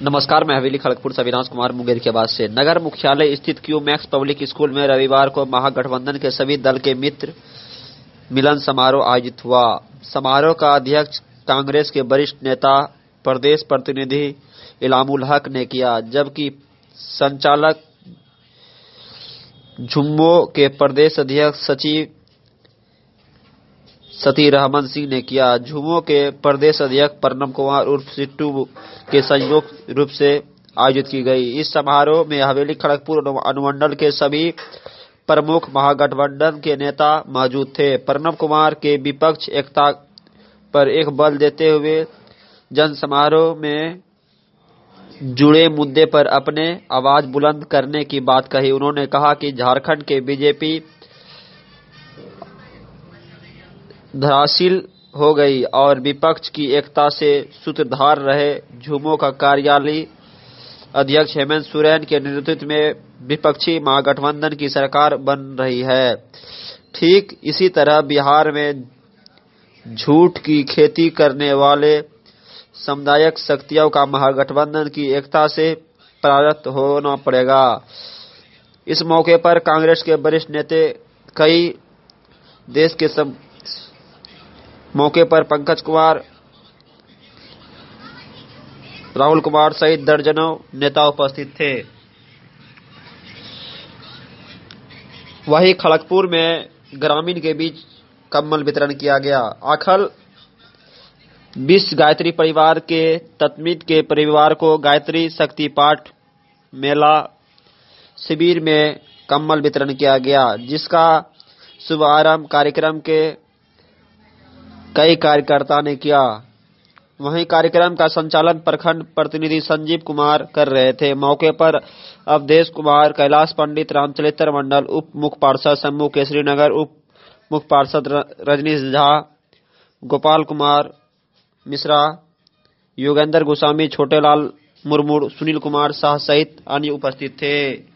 नमस्कार, मैं हवेली खड़गपुर से अविनाश कुमार मुंगेर की आवाज से। नगर मुख्यालय स्थित क्यू मैक्स पब्लिक स्कूल में रविवार को महागठबंधन के सभी दल के मित्र मिलन समारोह आयोजित हुआ। समारोह का अध्यक्ष कांग्रेस के वरिष्ठ नेता प्रदेश प्रतिनिधि इलामुल हक ने किया, जबकि संचालक झुम्मो के प्रदेश अध्यक्ष सचिव सती रहमान सिंह ने किया। झुमो के प्रदेश अध्यक्ष प्रणब कुमार उर्फ सिट्टू के संयुक्त रूप से आयोजित की गई। इस समारोह में हवेली खड़गपुर अनुमंडल के सभी प्रमुख महागठबंधन के नेता मौजूद थे। प्रणब कुमार के विपक्ष एकता पर एक बल देते हुए जन समारोह में जुड़े मुद्दे पर अपने आवाज बुलंद करने की बात कही। उन्होंने कहा कि झारखंड के बीजेपी धराशील हो गई और विपक्ष की एकता से सूत्रधार रहे झुमो का कार्यालय अध्यक्ष हेमंत सोरेन के नेतृत्व में विपक्षी महागठबंधन की सरकार बन रही है। ठीक इसी तरह बिहार में झूठ की खेती करने वाले सामुदायिक शक्तियों का महागठबंधन की एकता से पराजित होना पड़ेगा। इस मौके पर कांग्रेस के वरिष्ठ नेता कई देश के मौके पर पंकज कुमार, राहुल कुमार सहित दर्जनों नेता उपस्थित थे। वहीं खड़गपुर में ग्रामीण के बीच कंबल वितरण किया गया। आखल विश्व गायत्री परिवार के तत्मीत के परिवार को गायत्री शक्ति पाठ मेला शिविर में कंबल वितरण किया गया, जिसका शुभारंभ कार्यक्रम के कई कार्यकर्ता ने किया। वहीं कार्यक्रम का संचालन प्रखंड प्रतिनिधि संजीव कुमार कर रहे थे। मौके पर अवधेश कुमार, कैलाश पंडित, रामचरित्र मंडल, उप मुख्य पार्षद शंभू केसरी नगर, उप मुख्य पार्षद रजनीश झा, गोपाल कुमार मिश्रा, योगेंद्र गोस्वामी, छोटेलाल मुर्मू, सुनील कुमार शाह सहित अन्य उपस्थित थे।